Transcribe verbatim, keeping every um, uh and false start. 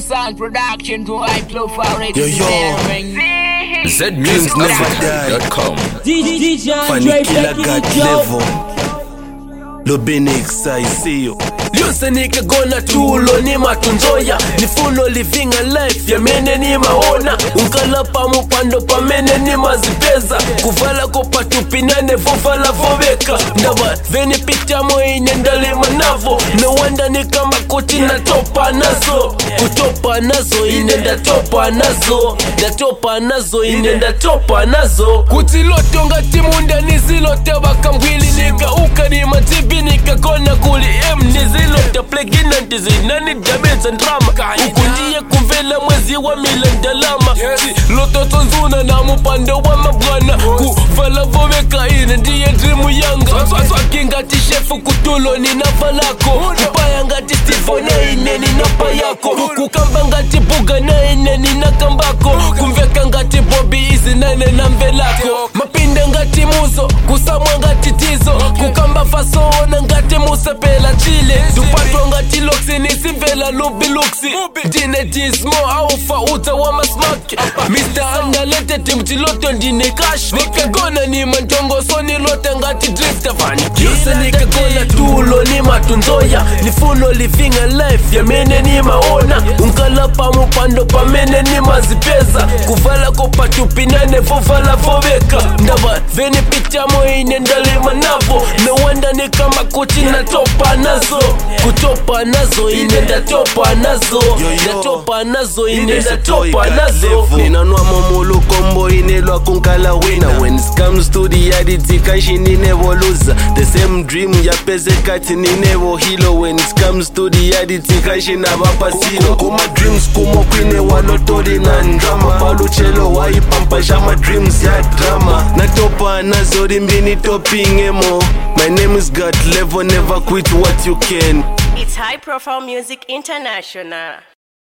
Sound Production to high profile Yo, yo. Z music never die dot com. D J Funny killer god level. Lobinix I see you. Lyose nikagona tulo ni matunzoya nifuno living a life ya mene ni maona unkala pa mupando pa mene ni mazipeza kuvala ko patupinane vovala voveka ndaba veni picture mo inendale manavo no wonder ni kama koti na topa nazo kutopa nazo inenda topa nazo da topa nazo inenda topa nazo kutiloto ngati munda nizilote bakambwili nika ukani matibi nikagona kuli em nizilote plegina ndizinani damage and drama ukundiye kuvela mwezi wa milandalama lototo nzuna na mupande wa mabwana kuvala voveka ine ndiye dream yanga swaki ngati shefu kutulo ni nafa lako mpaya ngati stifone ine ni napa yako kukamba ngati buga na ine ni nakambako kumveka ngati bobi izi nane na mvelako mapinde ngati muzo kusamwa ngati tizo kukamba fasona ngati musepela chile tupatwa ngati loksi nisimvela lubi luksi dine dismo aufa uta wa masmaki mister Andalete timchiloto ndine cash nikagona ni mantongo so nilote ngati drifter fani kisa nikagona tulo ni matunzoya nifuno living a life ya mene ni maona unkala pa mupando pa mene ni mazipeza kuvala ko patupinane vovala voveka ndaba veni picture mo inendale manavo no wonder ni kama koti na topa nazo kutopa nazo inenda topa nazo na topa nazo inenda topa nazo ninanwa momulu kombo inelwa kunkala wina when it comes to the yard kashi ni never loser the same dream ya peze kati ni never hilo when it comes to the yard kashi na bapasilo kuma dreams kuma kwine walotori na drama paluchelo wa ipampa shama dreams ya drama na topa nazo rimbini topping emo my name is God Level, never quit what you can. It's High Profile Music International.